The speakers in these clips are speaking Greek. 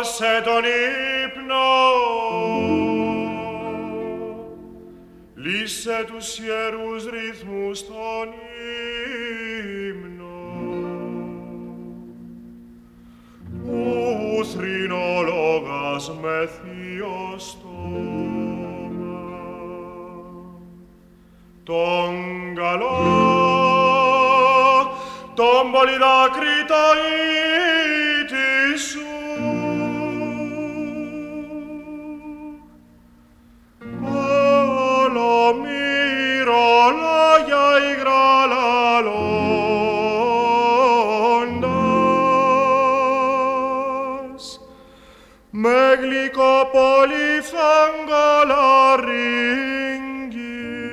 δώσε τον ύπνο, λύσε τους ιερούς ρυθμούς των ύμνων, που θρηνολόγας με θείο στόμα, τον καλό, τον πολυδάκρυτα ήτη σου, ολομύρολόγια υγρά λαλώντας, με γλυκό πολυφθαγγαλαρίγγι.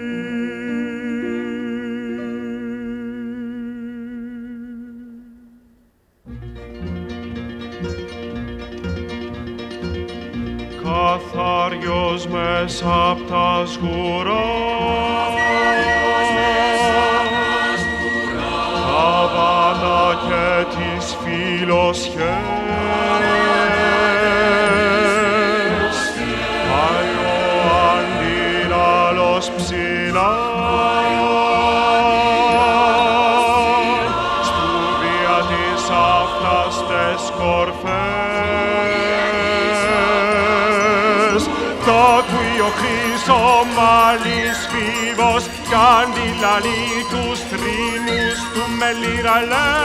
Καθάριος μέσα απ' τα σγουρά, τα βάνα και τις φιλοσιές, παλιό αντίλαλος ψηλά, στου βία τις αυτάστες κορφές, τ' ακούει ο χρυσομάλης φίβος κι αντιλαλεί τους θρήνους του με λύρα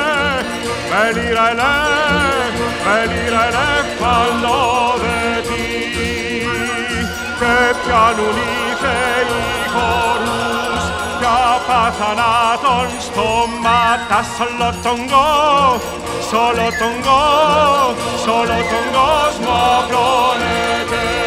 ελέ φαλόδετη, και πιάνουν οι θεοί χορούς κι απαθανάτων στόματα σ' όλο τον κόσμο απλώνεται.